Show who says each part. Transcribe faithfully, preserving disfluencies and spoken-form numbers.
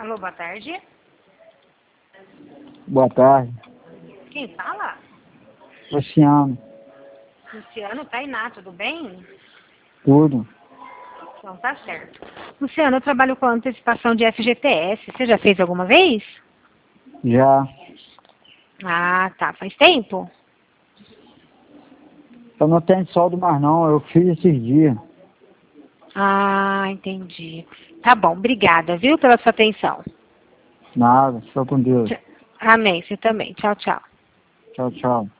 Speaker 1: Alô, boa tarde.
Speaker 2: Boa tarde.
Speaker 1: Quem fala?
Speaker 2: Luciano.
Speaker 1: Luciano, Tainá, tudo bem?
Speaker 2: Tudo.
Speaker 1: Então tá certo. Luciano, eu trabalho com antecipação de F G T S. Você já fez alguma vez?
Speaker 2: Já.
Speaker 1: Ah, tá. Faz tempo?
Speaker 2: Eu não tenho soldo mais não, eu fiz esses dias.
Speaker 1: Ah, entendi. Tá bom, obrigada, viu, pela sua atenção.
Speaker 2: Nada, só com Deus.
Speaker 1: Amém, você também. Tchau, tchau.
Speaker 2: Tchau, tchau.